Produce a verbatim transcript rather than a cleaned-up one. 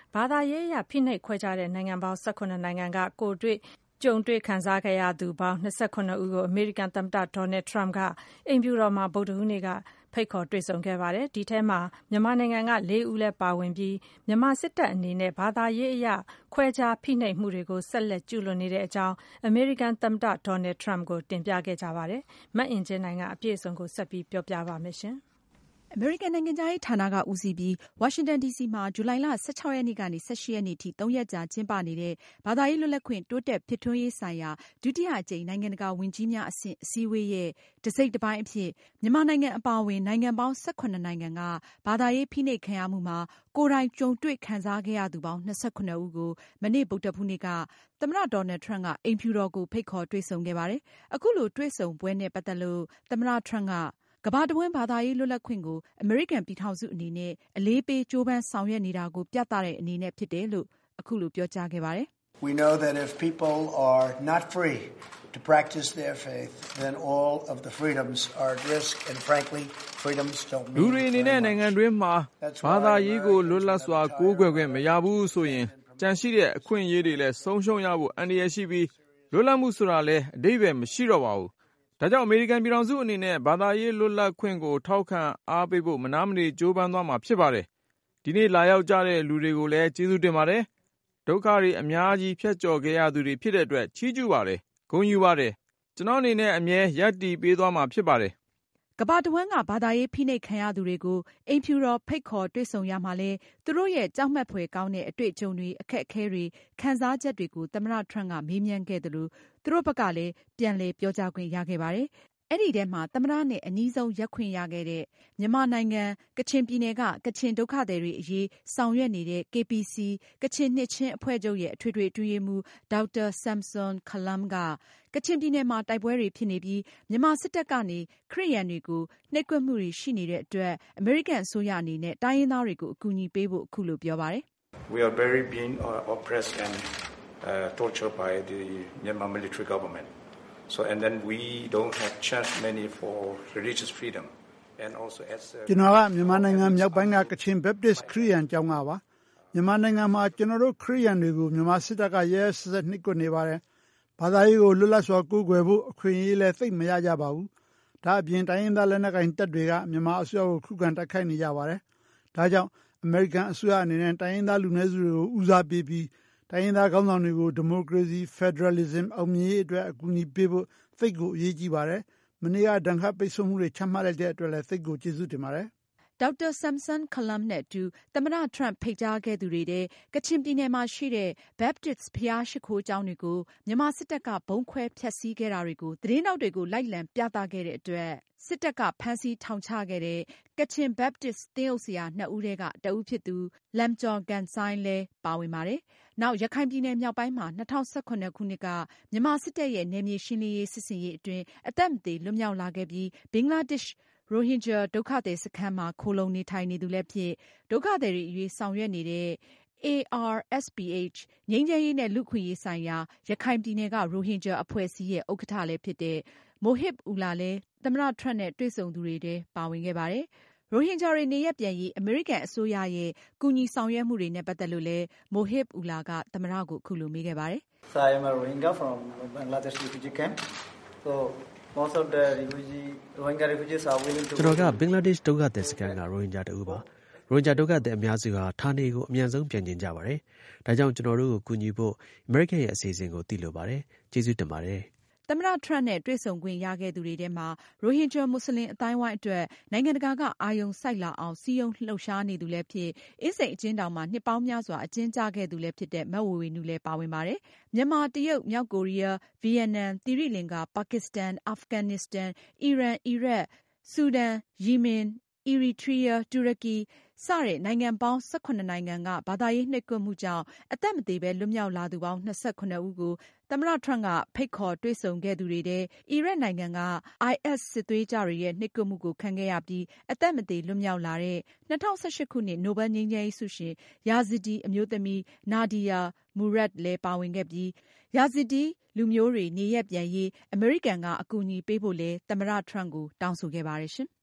ဘာသာရေးအရဖိနှိပ်ခွဲခြားတဲ့နိုင်ငံပေါင်း၁၇နိုင်ငံကကိုယ်တွေ့ကြုံတွေ့ခံစားခဲ့ရသူပေါင်း၂၇ဦးကိုအမေရိကန်သမ္မတဒေါ်နယ်ထရမ့်ကအိမ်ဖြူတော်မှာဗုဒ္ဓဟူးနေ့ကဖိတ်ခေါ်တွေ့ဆုံခဲ့ပါတယ်။ဒီထဲမှာမြန်မာနိုင်ငံကလေးဦးလည်းပါဝင်ပြီးမြန်မာစစ်တပ်အနေနဲ့ဘာသာရေးအရခွဲခြားဖိနှိပ်မှုတွေကိုဆက်လက်ကျူးလွန်နေတဲ့အကြောင်းအမေရိကန်သမ္မတဒေါ်နယ်ထရမ့်ကိုတင်ပြခဲ့ကြပါတယ်။မအင်ကြင်းနိုင်ကအပြည့်အစုံကိုဆက်ပြီးပြောပြပါမယ်ရှင်။အမေရိကန်နိုင်ငံခြားရေးဌာနကဦးစီးပြီးဝါရှင်တန်ဒီစီမှာဇူလိုင်လ၁၆ရက်နေ့ကနေ၁၈ရက်နေ့ထိသုံးရက်ကြာကျင်းပနေတဲ့ဘာသာရေးလွတ်လပ်ခွင့်တိုးတက်ဖြစ်ထွန်းရေးဆိုင်ရာဒုတိယအကြိမ်နိုင်ငံတကာဝန်ကြီးများအဆင့်အစည်းအဝေးရဲ့တစိတ်တပိုင်းအဖြစ်မြန်မာနိုင်ငံအပါအဝင်နိုင်ငံပေါင်း၁၇နိုင်ငံကဘာသာရေးဖိနှိပ်ခံရမှုမှာကိုယ်တိုင်ကြုံတွေ့ခံစားခဲ့ရသူပေါင်း၂၇ဦးကိုမနေ့ဗုဒ္ဓဟူးနေ့ကသမ္မတဒေါ်နယ်ထရမ့်ကအိမ်ဖြူတော်ကိုဖိတ်ခေါ်တွေ့ဆုံခဲ့ပါတယ်။အခုလိုတွေ့ဆုံပွဲနဲ့ပတ်သက်လို့သမ္မတထရမ့်ကကမ္ဘာတဝန်းဘာသာရေးလွတ်လပ်ခွင့်ကိုအမေရိကန်ပြည်ထောင်စုအနေနဲ့အလေးပေးကြိုးပမ်းဆောင်ရွက်နေတာကိုပြသတဲ့အနေနဲ့ဖြစ်တယ်လို့အခုလိုပြောကြားခဲ့ပါတယ်။ We know that if people are not free to practice their faith, then all of the freedoms are at risk, and frankly, freedoms don't mean လူတွေအနေနဲ့နိုင်ငံတွင်းမှာဘာသာရေးကိုလွတ်လပ်စွာကိုးကွယ်ခွင့်မရဘူးဆိုရင်ကြန့်ရှိတဲ့အခွင့်အရေးတွေလည်းဆုံးရှုံးရဖို့အန္တရာယ်ရှိပြီးလွတ်လပ်မှုဆိုတာလည်းအဓိပ္ပာယ်မရှိတော့ပါဘူး။ဒါကြောင့်အမေရိကန်ပြည်ထောင်စုအနေနဲ့ဘာသာရေးလွတ်လပ်ခွင့်ကိုထောက်ခံအားပေးဖို့မနာမနေကြိုးပမ်းသွားမှာဖြစ်ပါတယ်။ဒီနေ့လာရောက်ကြတဲ့လူတွေကိုလည်းကျေးဇူးတင်ပါတယ်။ဒုက္ခတွေအများကြီးဖြတ်ကျော်ခဲ့ရသူတွေဖြစ်တဲ့အတွက်ချီးကျူးပါတယ်။ဂုဏ်ယူပါတယ်။ကျွန်တော်အနေနဲ့အမြဲရပ်တည်ပေးသွားမှာဖြစ်ပါတယ်။ကမ္ဘာတဝန်းကဘာသာရေးဖိနှိပ်ခံရသူတွေကိုအိမ်ဖြူတော်ဖိတ်ခေါ်တွေ့ဆုံရမှာလဲသူတို့ရဲ့ကြောက်မက်ဖွယ်ကောင်းတဲ့အတွေ့အကြုံတွေအခက်အခဲတွေခံစားချက်တွေကိုသမ္မတထရမ့်ကမေးမြန်းခဲ့တယ်လို့သူတို့ဘက်ကလည်းပြန်လည်ပြောကြားခွင့်ရခဲ့ပါတယ်။အဲ့ဒီထဲမှာသမ္မတနဲ့အနီးဆုံးရက်ခွင့်ရခဲ့တဲ့မြန်မာနိုင်ငံကချင်ပြည်နယ်ကကချင်ဒုက္ခသည်တွေအရေးဆောင်ရွက်နေတဲ့ ကေ ပီ စီ ကချင်နှစ်ချင်းအဖွဲ့ချုပ်ရဲ့အထွေထွေအတွင်းရေးမှူးဒေါက်တာဆမ်ဆွန်ခလမ်ကကချင်ပြည်နယ်မှာတိုက်ပွဲတွေဖြစ်နေပြီးမြန်မာစစ်တပ်ကနေခရစ်ယာန်တွေကိုနှိပ်ကွပ်မှုတွေရှိနေတဲ့အတွက်အမေရိကန်အစိုးရအနေနဲ့တိုင်းရင်းသားတွေကိုအကူအညီပေးဖို့အခုလိုပြောပါတယ်။ We are very being oppressed and uh, tortured by the Myanmar military government.So and then we don't have chance many for religious freedom and also as ကျွန်တော်ကမြန်မာနိုင်ငံမြောက်ပိုင်းကကချင် Baptist ခရစ်ယာန်ကျောင်းကပါမြန်မာနိုင်ငံမှာကျွန်တော်တို့ခရစ်ယာန်တွေကိုမြန်မာစစ်တပ်ကရဲရဲဆက်ဆက်နှိပ်ကွပ်နေပါတယ်ဘာသာရေးကိုလွတ်လပ်စွာကိုးကွယ်ဖို့အခွင့်အရေးလည်းသိပ်မရကြပါဘူးဒါအပြင်တိုင်းရင်းသားလက်နက်ကိုင်တပ်တွေကမြန်မာအစိုးရကိုခုခံတိုက်ခိုက်နေကြပါတယ်ဒါကြောင့်အမေရိကန်အစိုးရအနေနဲ့တိုင်းရင်းသားလူနည်းစုတွေကိုဦးစားပေးပြီးတိုင်းရင်းသားခေါင်းဆောင်တွေကိုဒီမိုကရေစီဖက်ဒရယ်လစ်ဇမ်အောင်မြင်ရေးအတွက်အကူအညီပေးဖို့သိတ်ကိုအရေးကြီးပါတယ်။မနေ့ကဒဏ်ခတ်ပိတ်ဆို့မှုတွေချမှတ်လိုက်တဲ့အတွက်လည်းသိတ်ကိုကျေးဇူးတင်ပါတယ်။ဒေါက်တာဆမ်ဆွန်ခလမ်နဲ့အတူသမ္မတထရမ့်ဖိတ်ကြားခဲ့သူတွေထဲကချင်ပြည်နယ်မှာရှိတဲ့ Baptist ဘုရားရှိခိုးကျောင်းတွေကိုမြန်မာစစ်တပ်ကဗုံးခွဲဖျက်ဆီးခဲ့တာတွေကိုသတင်းထောက်တွေကိုလိုက်လံပြသခဲ့တဲ့အတွက်စစ်တပ်ကဖမ်းဆီးထောင်ချခဲ့တဲ့ကချင် Baptist သင်းအုပ်ဆရာနှစ်ဦးထဲကတဦးဖြစ်သူလမ်ကျော်ကန်ဆိုင်လည်းပါဝင်ပါတယ်။နောက်ရခိုင်ပြည်နယ်မြောက်ပိုင်းမှာ၂၀၁၇ခုနှစ်ကမြန်မာစစ်တပ်ရဲ့နယ်မြေရှင်းလင်းရေးစစ်ဆင်ရေးအတွင်းအသက်မသေလွတ်မြောက်လာခဲ့ပြီးဘင်္ဂလားဒေ့ရှ်ရိုဟင်ဂျာဒုက္ခသည်စခန်းမှာခိုလုံနေထိုင်နေသူလည်းဖြစ်ဒုက္ခသည်တွေအရေးဆောင်ရွက်နေတဲ့ အေ အာ အက်စ် ပီ အိတ် ငြိမ်းချမ်းရေးနဲ့လူ့အခွင့်အရေးဆိုင်ရာရခိုင်ပြည်နယ်ကရိုဟင်ဂျာအဖွဲ့အစည်းရဲ့ဥက္ကဋ္ဌလည်းဖြစ်တဲ့မိုဟစ်အူလာလည်းသမ္မတထရမ့်နဲ့တွေ့ဆုံသူတွေထဲပါဝင်ခဲ့ပါတယ်။ရိုဟင်ဂျာတွေနေရပ်ပြန်ရေးအမေရိကန်အစိုးရရဲ့ကူညီဆောင်ရွက်မှုတွေနဲ့ပတ်သက်လို့လည်းမိုဟစ်အူလာကသမ္မတကိုအခုလိုမေးခဲ့ပါတယ်။ So I am a Rohingya from Bangladesh refugee camp. So most of the refugee Rohingya refugees are willing to ကျွန်တော်ကဘင်္ဂလားဒေ့ရှ်ဒုက္ခသည်စခန်းကရိုဟင်ဂျာတူပါရိုဟင်ဂျာဒုက္ခသည်အများစုဟာဌာနေကိုအမြန်ဆုံးပြန်ကျင်ကြပါတယ်ဒါကြောင့်ကျွန်တော်တို့ကိုကူညီဖို့အမေရိကန်ရဲ့အစီအစဉ်ကိုသိလိုပါတယ်ကျေးဇူးတင်ပါတယ်သမ္မတထရမ့်နဲ့တွေ့ဆုံခွင့်ရခဲ့သူတွေထဲမှာရိုဟင်ဂျာမွတ်စလင်အသိုင်းအဝိုင်းအတွက်နိုင်ငံတကာကအာရုံစိုက်လာအောင်စည်းရုံးလှုပ်ရှားနေသူလည်းဖြစ်အင်းစိန်အကျဉ်းထောင်မှာနှစ်ပေါင်းများစွာအကျဉ်းကျခဲ့သူလည်းဖြစ်တဲ့မဝေဝေနုလည်းပါဝင်ပါတယ်။မြန်မာ၊တရုတ်၊မြောက်ကိုရီးယား၊ဗီယက်နမ်၊သီရိလင်္ကာ၊ပါကစ္စတန်၊အာဖဂန်နစ္စတန်၊အီရန်၊အီရတ်၊ဆူဒန်၊ယီမင်၊အီရီထရီးယား၊တူရကီစတဲ့နိုင်ငံပေါင်း၁၇နိုင်ငံကဘာသာရေးနှိပ်ကွပ်မှုကြောင့်အသက်မသေဘဲလွတ်မြောက်လာသူပေါင်း၂၇ဦးကိုသမ္မတထရမ့်ကဖိတ်ခေါ်တွေ့ဆုံခဲ့သူတွေထဲအီရတ်နိုင်ငံက အိုင်အက်စ် စစ်သွေးကြွတွေရဲ့နှိပ်ကွပ်မှုကိုခံခဲ့ရပြီးအသက်မသေလွတ်မြောက်လာတဲ့၂၀၁၈ခုနှစ်နိုဘယ်ငြိမ်းချမ်းရေးဆုရှင်ယာဇီဒီအမျိုးသမီးနာဒီယာမူရတ်လည်းပါဝင်ခဲ့ပြီးယာဇီဒီလူမျိုးတွေနေရပ်ပြန်ရေးအမေရိကန်ကအကူအညီပေးဖို့လည်းသမ္မတထရမ့်ကိုတောင်းဆိုခဲ့ပါတယ်ရှင်။